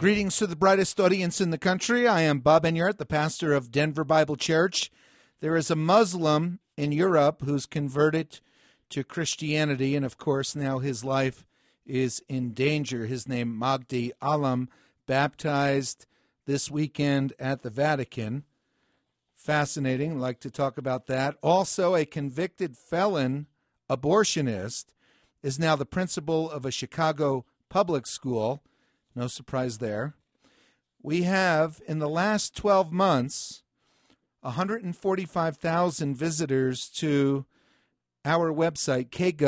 Greetings to the brightest audience in the country. I am Bob Enyart, the pastor of Denver Bible Church. There is a Muslim in Europe who's converted to Christianity, and of course now his life is in danger. His name, Magdi Alam, baptized this weekend at the Vatican. Fascinating. I'd like to talk about that. Also, a convicted felon abortionist is now the principal of a Chicago public school. No surprise there. We have, in the last 12 months, 145,000 visitors to our website,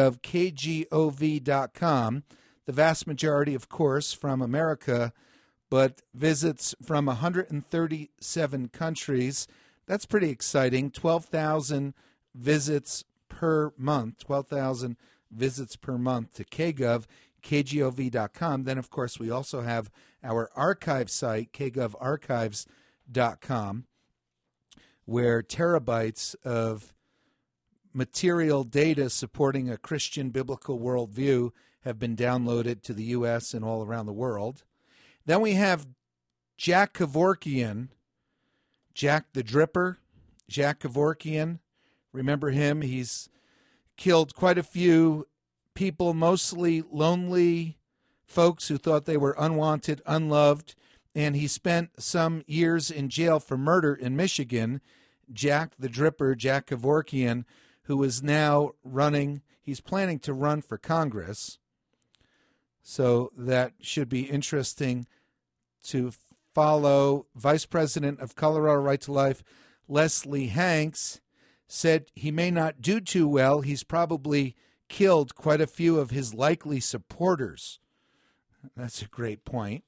kgov.com. The vast majority, of course, from America, but visits from 137 countries. That's pretty exciting. 12,000 visits per month, 12,000 visits per month to KGov, kgov.com. Then, of course, we also have our archive site, kgovarchives.com, where terabytes of material data supporting a Christian biblical worldview have been downloaded to the U.S. and all around the world. Then we have Jack Kevorkian, Jack the Dripper, Jack Kevorkian. Remember him? He's killed quite a few people, mostly lonely folks who thought they were unwanted, unloved, and he spent some years in jail for murder in Michigan. Jack the Dripper, Jack Kevorkian, who is now running, he's planning to run for Congress. So that should be interesting to follow. Vice President of Colorado Right to Life, Leslie Hanks, said he may not do too well. He's probably killed quite a few of his likely supporters. That's a great point.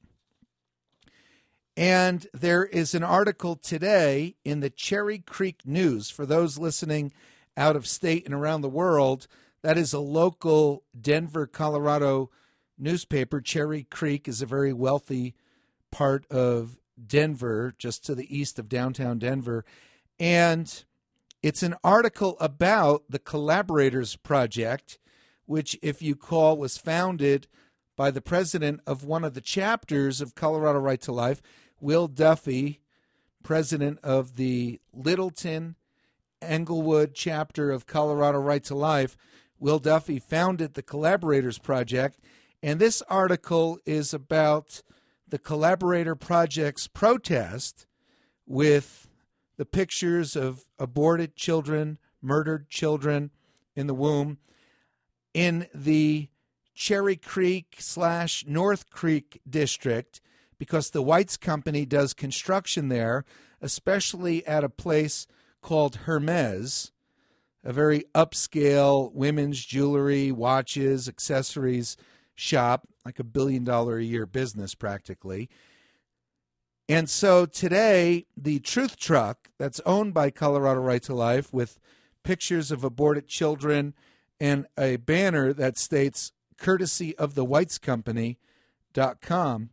And there is an article today in the Cherry Creek News. For those listening out of state and around the world, that is a local Denver, Colorado newspaper. Cherry Creek is a very wealthy part of Denver, just to the east of downtown Denver. And it's an article about the Collaborators Project, which, if you call, was founded by the president of one of the chapters of Colorado Right to Life, Will Duffy, president of the Littleton Englewood chapter of Colorado Right to Life. Will Duffy founded the Collaborators Project, and this article is about the Collaborator Project's protest with the pictures of aborted children, murdered children in the womb in the Cherry Creek / North Creek district, because the Weitz Company does construction there, especially at a place called Hermes, a very upscale women's jewelry, watches, accessories shop, like $1 billion a year business practically. And so today, the Truth Truck that's owned by Colorado Right to Life, with pictures of aborted children and a banner that states, courtesy of the Weitz Company.com,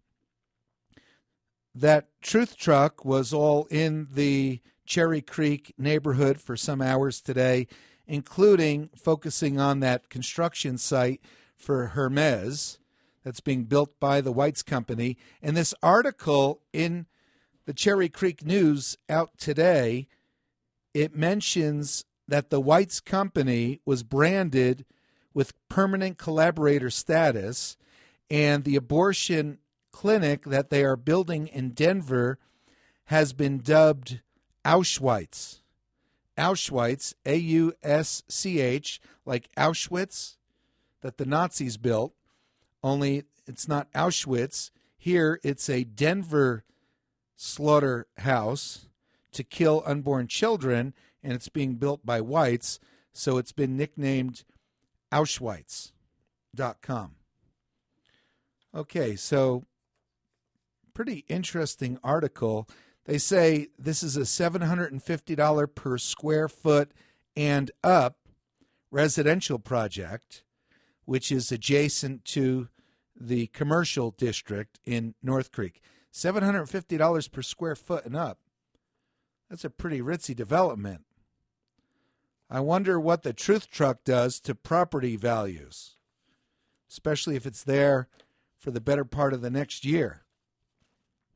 that Truth Truck was all in the Cherry Creek neighborhood for some hours today, including focusing on that construction site for Hermes that's being built by the Weitz Company. And this article in the Cherry Creek News out today, it mentions that the Weitz Company was branded with permanent collaborator status, and the abortion clinic that they are building in Denver has been dubbed Auschwitz. Auschwitz, A-U-S-C-H, like Auschwitz, that the Nazis built, only it's not Auschwitz. Here it's a Denver slaughterhouse to kill unborn children, and it's being built by Weitz, so it's been nicknamed Auschwitz.com. Okay, so pretty interesting article. They say this is a $750 per square foot and up residential project, which is adjacent to the commercial district in North Creek. $750 per square foot and up. That's a pretty ritzy development. I wonder what the Truth Truck does to property values, especially if it's there for the better part of the next year.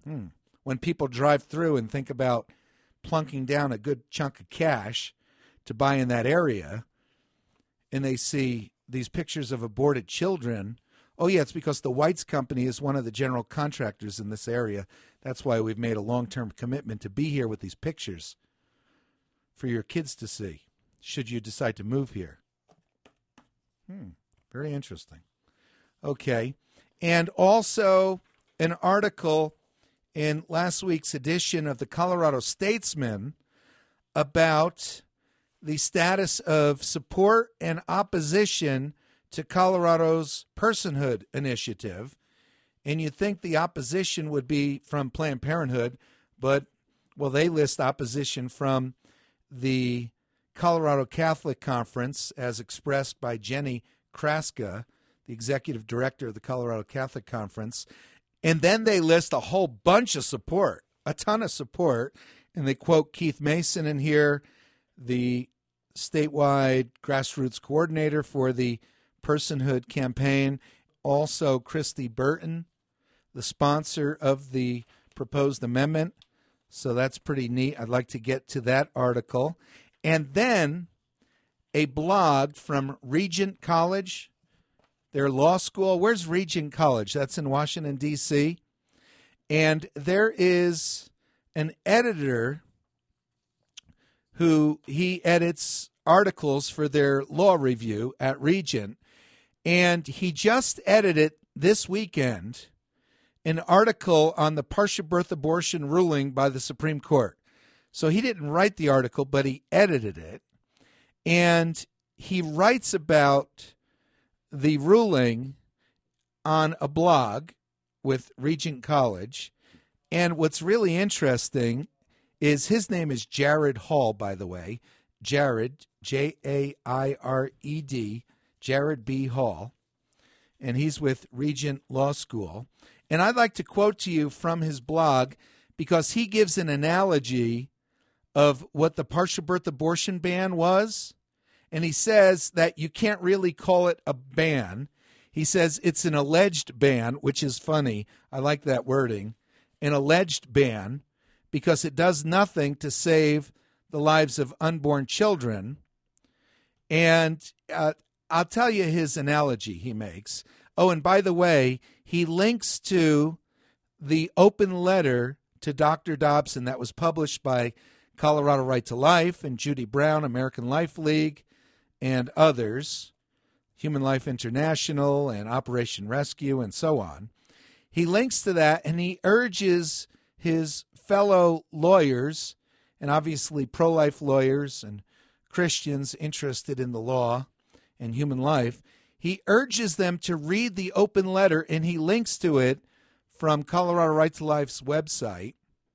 When people drive through and think about plunking down a good chunk of cash to buy in that area, and they see these pictures of aborted children, oh, yeah, it's because the Whites Company is one of the general contractors in this area. That's why we've made a long-term commitment to be here with these pictures for your kids to see, should you decide to move here. Very interesting. Okay. And also an article in last week's edition of the Colorado Statesman about the status of support and opposition to Colorado's personhood initiative. And you'd think the opposition would be from Planned Parenthood, but, well, they list opposition from the Colorado Catholic Conference, as expressed by Jenny Kraska, the executive director of the Colorado Catholic Conference. And then they list a whole bunch of support, a ton of support. And they quote Keith Mason in here, the statewide grassroots coordinator for the Personhood campaign. Also, Christy Burton, the sponsor of the proposed amendment. So that's pretty neat. I'd like to get to that article. And then a blog from Regent College, their law school. Where's Regent College? That's in Washington, D.C. And there is an editor who he edits articles for their law review at Regent. And he just edited this weekend an article on the partial birth abortion ruling by the Supreme Court. So he didn't write the article, but he edited it. And he writes about the ruling on a blog with Regent College. And what's really interesting is his name is Jared Hall, by the way. Jared, Jaired, Jared B. Hall. And he's with Regent Law School. And I'd like to quote to you from his blog because he gives an analogy of what the partial birth abortion ban was. And he says that you can't really call it a ban. He says it's an alleged ban, which is funny. I like that wording. An alleged ban because it does nothing to save the lives of unborn children. And I'll tell you his analogy he makes. Oh, and by the way, he links to the open letter to Dr. Dobson that was published by Colorado Right to Life and Judy Brown, American Life League, and others, Human Life International and Operation Rescue and so on. He links to that and he urges his fellow lawyers, and obviously pro-life lawyers and Christians interested in the law and human life, he urges them to read the open letter, and he links to it from Colorado Right to Life's website.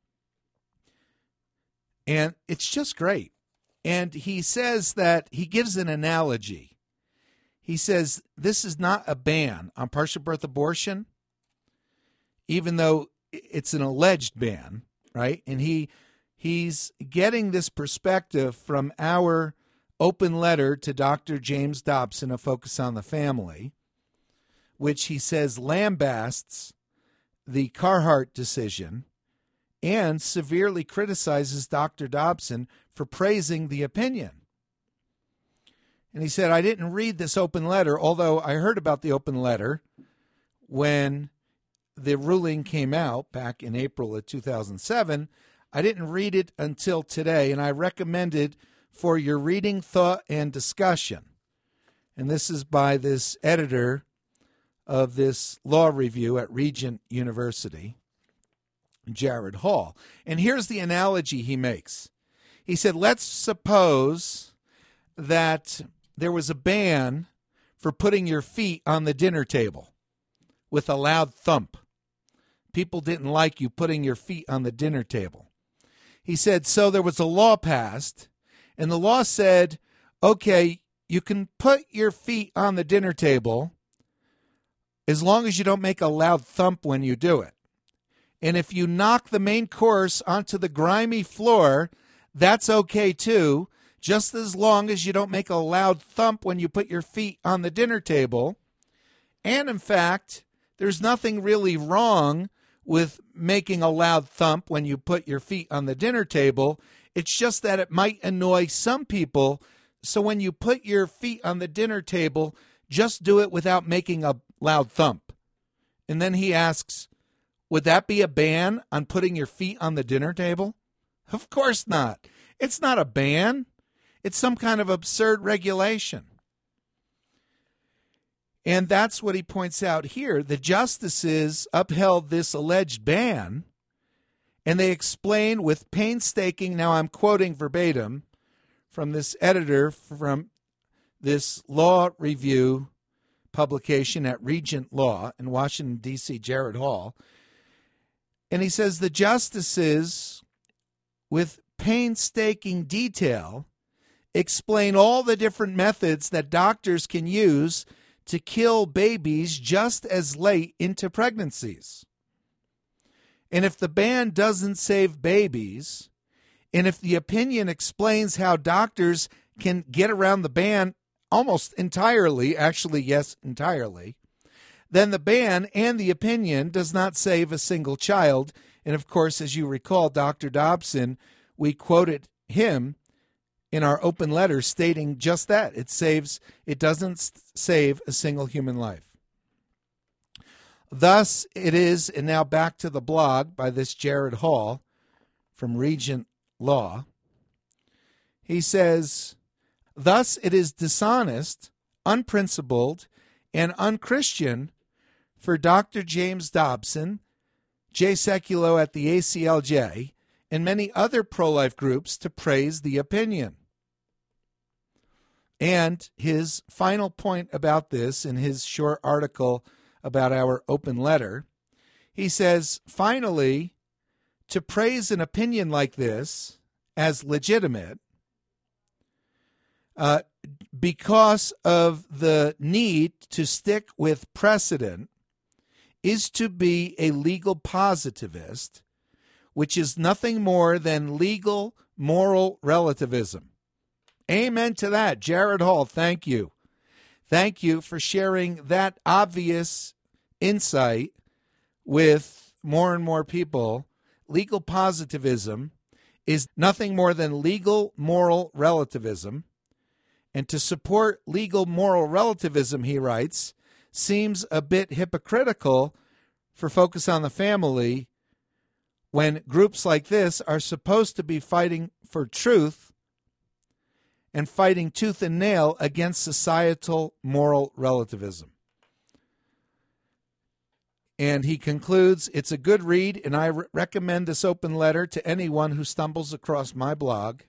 And it's just great. And he says that he gives an analogy. He says this is not a ban on partial birth abortion, even though it's an alleged ban, right? And he's getting this perspective from our open letter to Dr. James Dobson, A Focus on the Family, which he says lambasts the Carhart decision and severely criticizes Dr. Dobson for praising the opinion. And he said, I didn't read this open letter, although I heard about the open letter when the ruling came out back in April of 2007. I didn't read it until today, and I recommended for your reading, thought, and discussion. And this is by this editor of this law review at Regent University, Jared Hall. And here's the analogy he makes. He said, let's suppose that there was a ban for putting your feet on the dinner table with a loud thump. People didn't like you putting your feet on the dinner table. He said, so there was a law passed, and the law said, okay, you can put your feet on the dinner table as long as you don't make a loud thump when you do it. And if you knock the main course onto the grimy floor, that's okay too, just as long as you don't make a loud thump when you put your feet on the dinner table. And in fact, there's nothing really wrong with making a loud thump when you put your feet on the dinner table. It's just that it might annoy some people. So when you put your feet on the dinner table, just do it without making a loud thump. And then he asks, would that be a ban on putting your feet on the dinner table? Of course not. It's not a ban. It's some kind of absurd regulation. And that's what he points out here. The justices upheld this alleged ban, and they explain with painstaking, now I'm quoting verbatim from this editor from this law review publication at Regent Law in Washington, D.C., Jared Hall. And he says the justices, with painstaking detail, explain all the different methods that doctors can use to kill babies just as late into pregnancies. And if the ban doesn't save babies, and if the opinion explains how doctors can get around the ban almost entirely, actually, yes, entirely, then the ban and the opinion does not save a single child. And of course, as you recall, Dr. Dobson, we quoted him in our open letter stating just that. It doesn't save a single human life. Thus it is, and now back to the blog by this Jared Hall from Regent Law. He says, thus it is dishonest, unprincipled, and unchristian for Dr. James Dobson, Jay Sekulow at the ACLJ, and many other pro-life groups to praise the opinion. And his final point about this in his short article about our open letter, he says, finally, to praise an opinion like this as legitimate because of the need to stick with precedent is to be a legal positivist, which is nothing more than legal moral relativism. Amen to that. Jared Hall, thank you. Thank you for sharing that obvious insight with more and more people. Legal positivism is nothing more than legal moral relativism. And to support legal moral relativism, he writes, seems a bit hypocritical for Focus on the Family when groups like this are supposed to be fighting for truth and fighting tooth and nail against societal moral relativism. And he concludes, it's a good read, and I recommend this open letter to anyone who stumbles across my blog.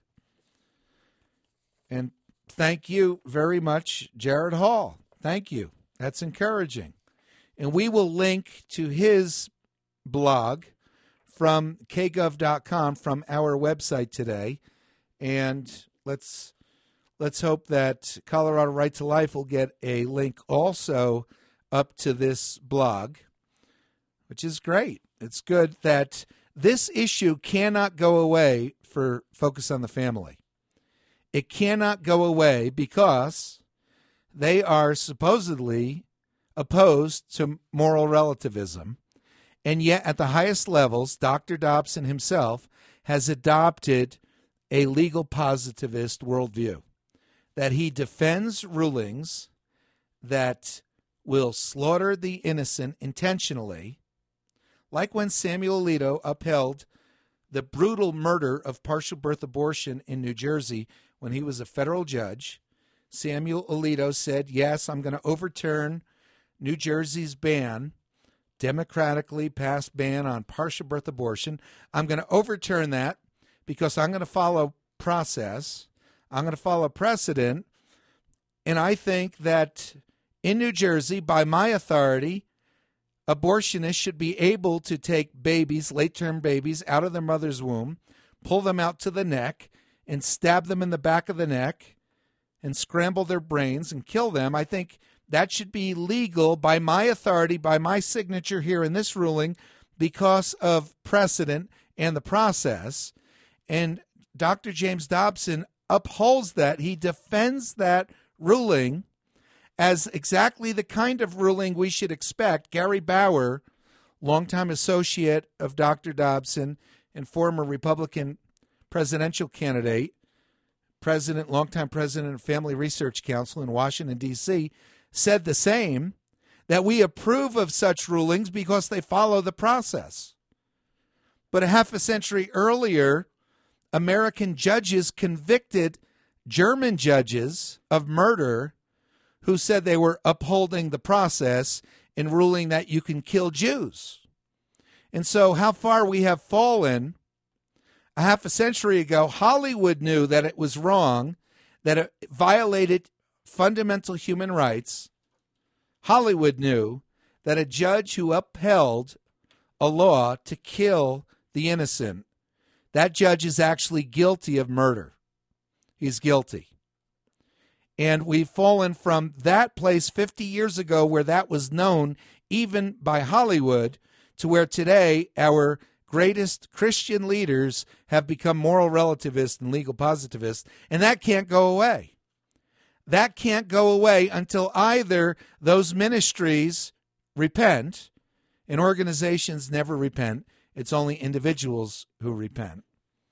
And thank you very much, Jared Hall. Thank you. That's encouraging. And we will link to his blog from kgov.com from our website today. And let's hope that Colorado Right to Life will get a link also up to this blog, which is great. It's good that this issue cannot go away for Focus on the Family. It cannot go away because they are supposedly opposed to moral relativism. And yet at the highest levels, Dr. Dobson himself has adopted a legal positivist worldview, that he defends rulings that will slaughter the innocent intentionally, like when Samuel Alito upheld the brutal murder of partial birth abortion in New Jersey when he was a federal judge. Samuel Alito said, yes, I'm going to overturn New Jersey's ban, democratically passed ban on partial birth abortion. I'm going to overturn that because I'm going to follow process. I'm going to follow precedent. And I think that in New Jersey, by my authority, abortionists should be able to take babies, late-term babies, out of their mother's womb, pull them out to the neck, and stab them in the back of the neck, and scramble their brains and kill them. I think that should be legal by my authority, by my signature here in this ruling, because of precedent and the process. And Dr. James Dobson upholds that. He defends that ruling as exactly the kind of ruling we should expect. Gary Bauer longtime associate of Dr. Dobson and former Republican presidential candidate, longtime president of Family Research Council in Washington, D.C., said the same, that we approve of such rulings because they follow the process. But a half a century earlier, American judges convicted German judges of murder who said they were upholding the process in ruling that you can kill Jews. And so how far we have fallen. A half a century ago, Hollywood knew that it was wrong, that it violated fundamental human rights. Hollywood knew that a judge who upheld a law to kill the innocent, that judge is actually guilty of murder. He's guilty. And we've fallen from that place 50 years ago where that was known even by Hollywood to where today our greatest Christian leaders have become moral relativists and legal positivists, and that can't go away. That can't go away until either those ministries repent, and organizations never repent. It's only individuals who repent.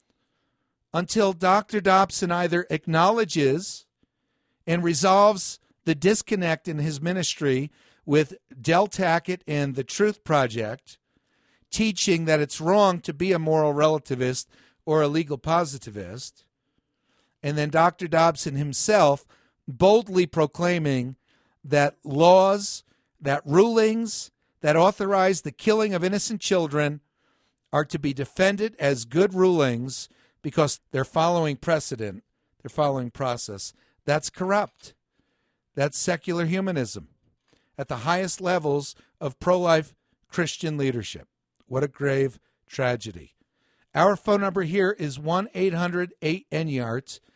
Until Dr. Dobson either acknowledges and resolves the disconnect in his ministry with Del Tackett and the Truth Project, teaching that it's wrong to be a moral relativist or a legal positivist, and then Dr. Dobson himself boldly proclaiming that laws, that rulings that authorize the killing of innocent children are to be defended as good rulings because they're following precedent, they're following process. That's corrupt. That's secular humanism at the highest levels of pro-life Christian leadership. What a grave tragedy. Our phone number here is 1-800-8-NYARDS,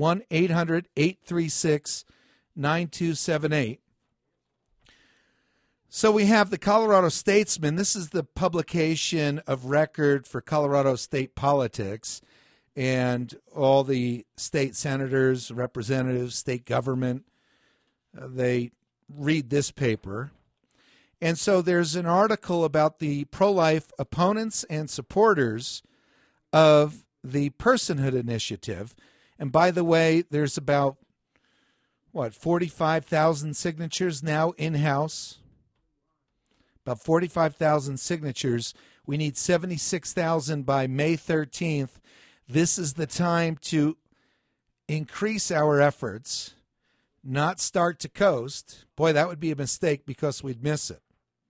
1-800-836-9278. So we have the Colorado Statesman. This is the publication of record for Colorado state politics, and all the state senators, representatives, state government, they read this paper. And so there's an article about the pro-life opponents and supporters of the Personhood Initiative. And by the way, there's about, 45,000 signatures now in-house? About 45,000 signatures. We need 76,000 by May 13th. This is the time to increase our efforts, not start to coast. Boy, that would be a mistake because we'd miss it.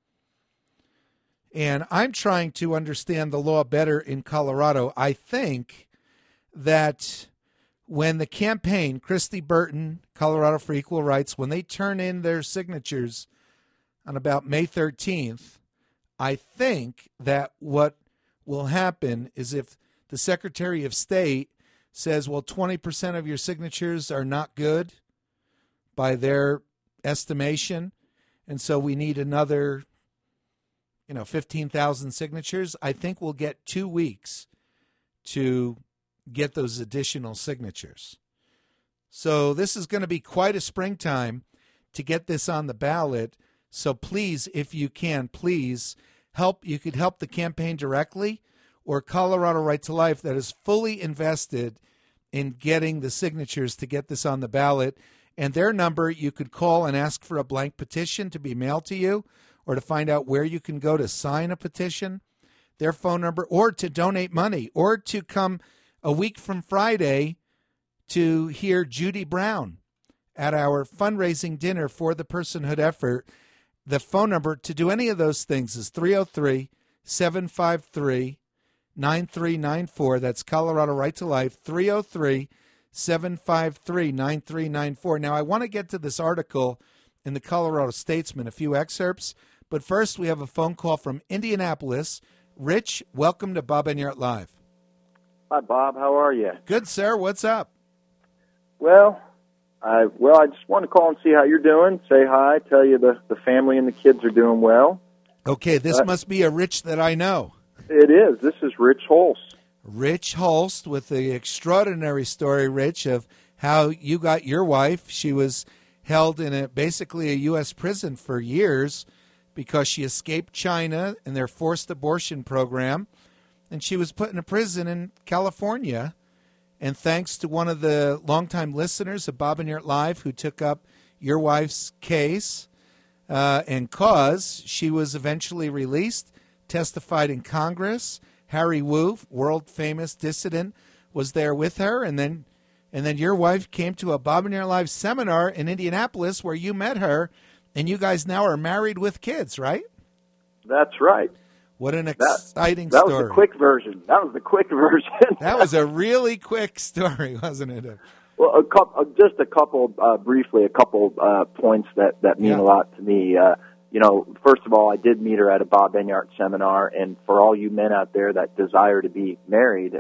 And I'm trying to understand the law better in Colorado. I think that when the campaign, Christy Burton, Colorado for Equal Rights, when they turn in their signatures on about May 13th, I think that what will happen is if the Secretary of State says, well, 20% of your signatures are not good by their estimation, and so we need another 15,000 signatures, I think we'll get 2 weeks to get those additional signatures. So this is going to be quite a springtime to get this on the ballot. So please, if you can, please help. You could help the campaign directly, or Colorado Right to Life that is fully invested in getting the signatures to get this on the ballot. And their number, you could call and ask for a blank petition to be mailed to you, or to find out where you can go to sign a petition, their phone number, or to donate money, or to come a week from Friday to hear Judy Brown at our fundraising dinner for the Personhood effort. The phone number to do any of those things is 303-753-9394. That's Colorado Right to Life, 303-753-9394. Now, I want to get to this article in the Colorado Statesman, a few excerpts. But first, we have a phone call from Indianapolis. Rich, welcome to Bob Enyart Live. Hi, Bob. How are you? Good, sir. What's up? Well, I just want to call and see how you're doing. Say hi. Tell you the family and the kids are doing well. Okay, this must be a Rich that I know. It is. This is Rich Holst. Rich Holst with the extraordinary story, Rich, of how you got your wife. She was held in basically a U.S. prison for years because she escaped China and their forced abortion program, and she was put in a prison in California. And thanks to one of the longtime listeners of Bob and Yurt Live who took up your wife's case and cause, she was eventually released, testified in Congress. Harry Wu, world-famous dissident, was there with her, and then your wife came to a Bob and Yurt Live seminar in Indianapolis where you met her, and you guys now are married with kids, right? That's right. What an exciting story. That was the quick version. That was a really quick story, wasn't it? Well, briefly, a couple points that mean a lot to me. First of all, I did meet her at a Bob Enyart seminar, and for all you men out there that desire to be married,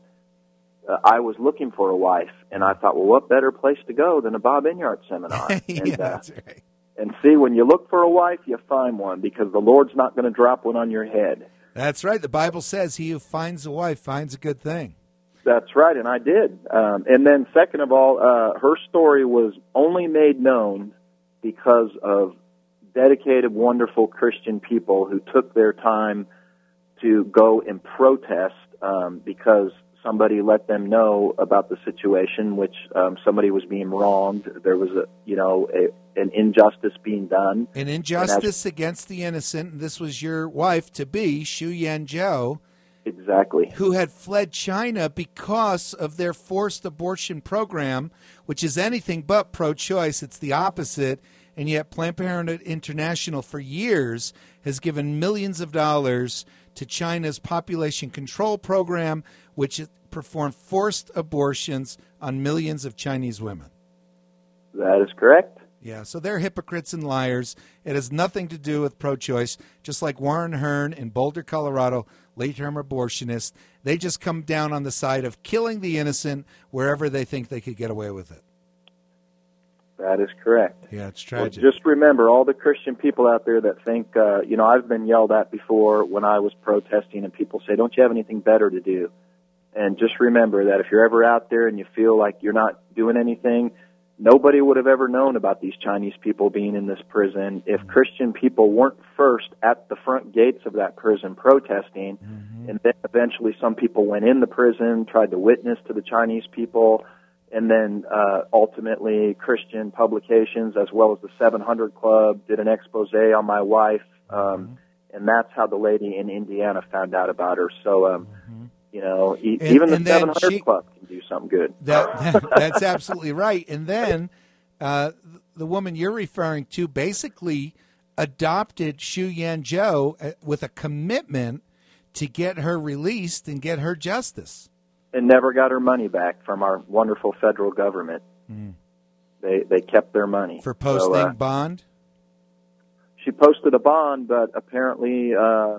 I was looking for a wife, and I thought, well, what better place to go than a Bob Enyart seminar? That's right. And see, when you look for a wife, you find one, because the Lord's not going to drop one on your head. That's right. The Bible says he who finds a wife finds a good thing. That's right, and I did. And then second of all, her story was only made known because of dedicated, wonderful Christian people who took their time to go and protest because somebody let them know about the situation, which somebody was being wronged. There was an injustice being done. An injustice against the innocent. And this was your wife-to-be, Xu Yanzhou. Exactly. Who had fled China because of their forced abortion program, which is anything but pro-choice. It's the opposite. And yet Planned Parenthood International for years has given millions of dollars to China's population control program, which performed forced abortions on millions of Chinese women. That is correct. Yeah, so they're hypocrites and liars. It has nothing to do with pro-choice, just like Warren Hearn in Boulder, Colorado, late-term abortionist. They just come down on the side of killing the innocent wherever they think they could get away with it. That is correct. Yeah, it's tragic. Well, just remember, all the Christian people out there that think, I've been yelled at before when I was protesting, and people say, don't you have anything better to do? And just remember that if you're ever out there and you feel like you're not doing anything, nobody would have ever known about these Chinese people being in this prison if Christian people weren't first at the front gates of that prison protesting, and then eventually some people went in the prison, tried to witness to the Chinese people, and then ultimately Christian publications as well as the 700 Club did an expose on my wife, and that's how the lady in Indiana found out about her. So, even the 700 Club can do something good. That's absolutely right. And then the woman you're referring to basically adopted Xu Yanzhou with a commitment to get her released and get her justice. And never got her money back from our wonderful federal government. They kept their money. For posting bond? She posted a bond, but apparently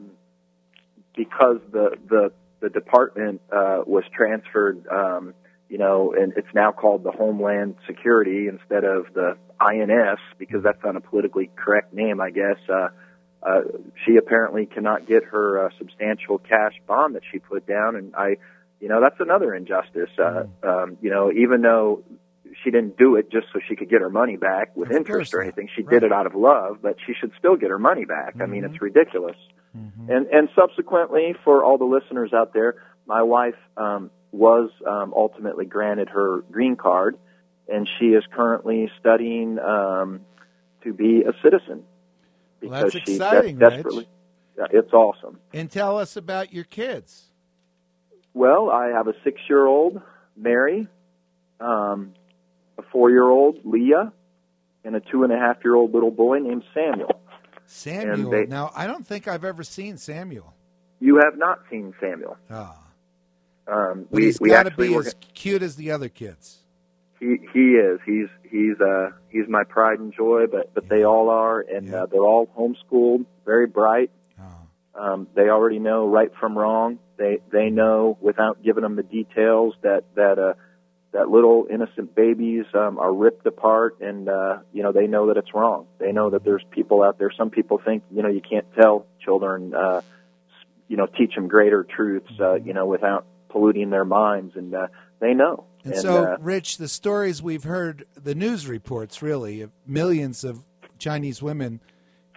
because the department was transferred, and it's now called the Homeland Security instead of the INS, because that's not a politically correct name, I guess. She apparently cannot get her substantial cash bond that she put down, and that's another injustice. Even though she didn't do it just so she could get her money back with interest or anything, she did it out of love, but she should still get her money back. I mean, it's ridiculous. And subsequently, for all the listeners out there, my wife was ultimately granted her green card, and she is currently studying to be a citizen. Well, that's exciting, desperately. It's awesome. And tell us about your kids. Well, I have a 6-year-old, Mary, a 4-year-old, Leah, and a 2.5-year-old little boy named Samuel. Samuel. Now, I don't think I've ever seen Samuel. You have not seen Samuel. Oh. But he's got to be as cute as the other kids. He is. He's my pride and joy, but they all are, and they're all homeschooled, very bright. Oh. They already know right from wrong. They know without giving them the details that little innocent babies are ripped apart, and they know that it's wrong. They know that there's people out there. Some people think you can't tell children, teach them greater truths, without polluting their minds, and they know. And so, Rich, the stories we've heard, the news reports really of millions of Chinese women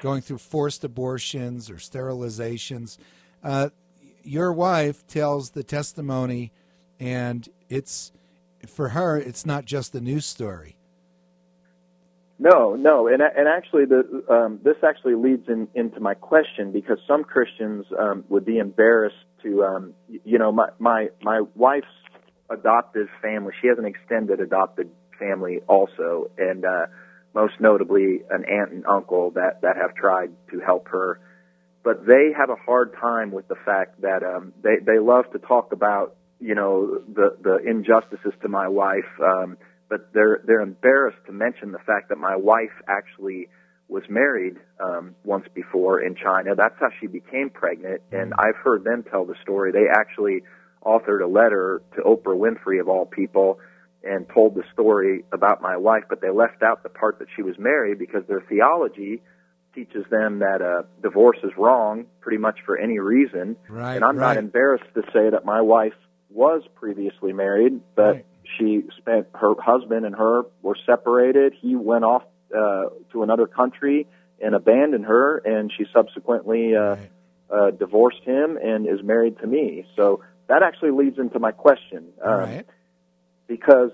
going through forced abortions or sterilizations. Your wife tells the testimony, and it's for her, it's not just a news story. No, and actually, this actually leads into my question, because some Christians would be embarrassed to, my wife's adoptive family. She has an extended adopted family also, and most notably an aunt and uncle that have tried to help her, but they have a hard time with the fact that they love to talk about the injustices to my wife. But they're embarrassed to mention the fact that my wife actually was married once before in China. That's how she became pregnant, and I've heard them tell the story. They actually authored a letter to Oprah Winfrey, of all people, and told the story about my wife, but they left out the part that she was married because their theology teaches them that divorce is wrong pretty much for any reason. Right, and I'm not embarrassed to say that my wife was previously married, but her husband and her were separated. He went off to another country and abandoned her, and she subsequently divorced him and is married to me. So that actually leads into my question, because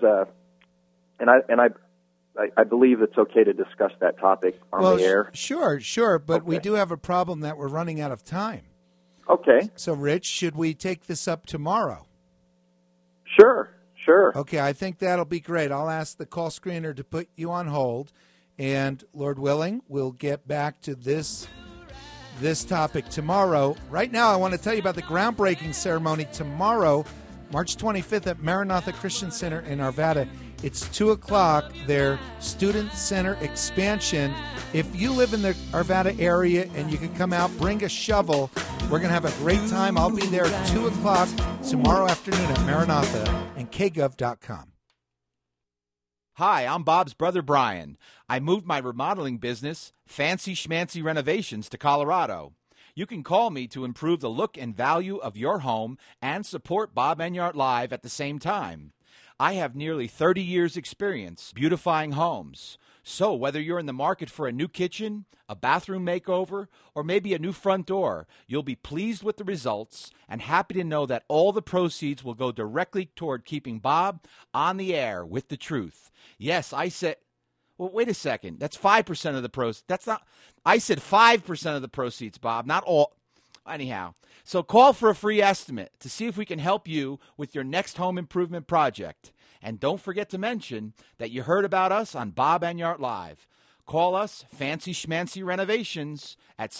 I believe it's okay to discuss that topic on the air. Sure, but we do have a problem that we're running out of time. Okay. So, Rich, should we take this up tomorrow? Sure. Okay, I think that'll be great. I'll ask the call screener to put you on hold, and Lord willing, we'll get back to this topic tomorrow. Right now, I want to tell you about the groundbreaking ceremony tomorrow, March 25th at Maranatha Christian Center in Arvada. It's 2 o'clock, their student center expansion. If you live in the Arvada area and you can come out, bring a shovel. We're going to have a great time. I'll be there at 2 o'clock tomorrow afternoon at Maranatha and kgov.com. Hi, I'm Bob's brother Brian. I moved my remodeling business, Fancy Schmancy Renovations, to Colorado. You can call me to improve the look and value of your home and support Bob Enyart Live at the same time. I have nearly 30 years' experience beautifying homes. So whether you're in the market for a new kitchen, a bathroom makeover, or maybe a new front door, you'll be pleased with the results and happy to know that all the proceeds will go directly toward keeping Bob on the air with the truth. Yes, I said... Well, wait a second. That's 5% of the proceeds. That's not... I said 5% of the proceeds, Bob, not all... Anyhow, so call for a free estimate to see if we can help you with your next home improvement project. And don't forget to mention that you heard about us on Bob Enyart Live. Call us, Fancy Schmancy Renovations, at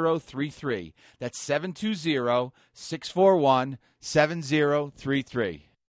720-641-7033. That's 720-641-7033.